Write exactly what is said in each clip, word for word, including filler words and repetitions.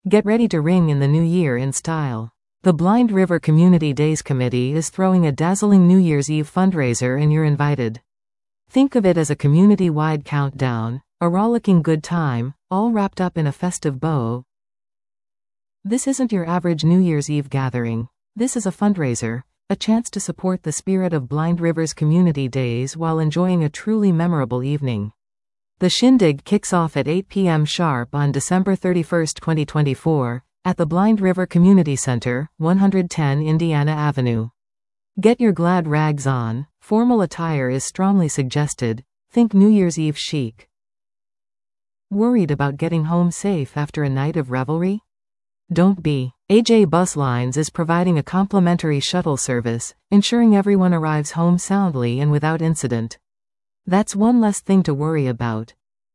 Get ready to ring in the new year in style. The Blind River Community Days Committee is throwing a dazzling New Year's Eve fundraiser and you're invited. Think of it as a community-wide countdown, a rollicking good time, all wrapped up in a festive bow. This isn't your average New Year's Eve gathering. This is a fundraiser, a chance to support the spirit of Blind River's Community Days while enjoying a truly memorable evening. The shindig kicks off at eight p m sharp on December thirty-first, twenty twenty-four, at the Blind River Community Center, one ten Indiana Avenue. Get your glad rags on. Formal attire is strongly suggested. Think New Year's Eve chic. Worried about getting home safe after a night of revelry? Don't be. A J Bus Lines is providing a complimentary shuttle service, ensuring everyone arrives home soundly and without incident. That's one less thing to worry about.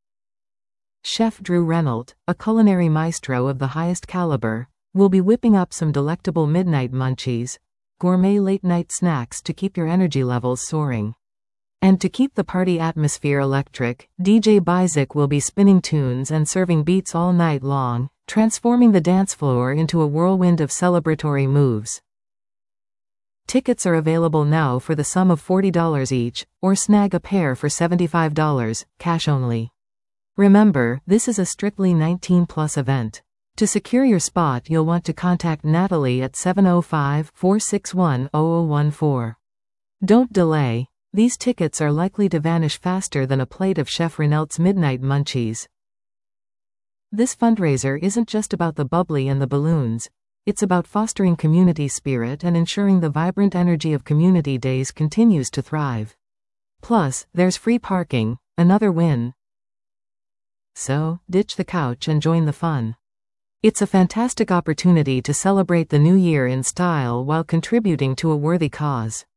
Chef Drew Renault, a culinary maestro of the highest caliber, will be whipping up some delectable midnight munchies, gourmet late-night snacks to keep your energy levels soaring. And to keep the party atmosphere electric, D J Bizik will be spinning tunes and serving beats all night long, transforming the dance floor into a whirlwind of celebratory moves. Tickets are available now for the sum of forty dollars each, or snag a pair for seventy-five dollars, cash only. Remember, this is a strictly nineteen plus event. To secure your spot, you'll want to contact Natalie at seven oh five, four six one, zero zero one four. Don't delay. These tickets are likely to vanish faster than a plate of Chef Renault's midnight munchies. This fundraiser isn't just about the bubbly and the balloons. It's about fostering community spirit and ensuring the vibrant energy of Community Days continues to thrive. Plus, there's free parking, another win. So, ditch the couch and join the fun. It's a fantastic opportunity to celebrate the new year in style while contributing to a worthy cause.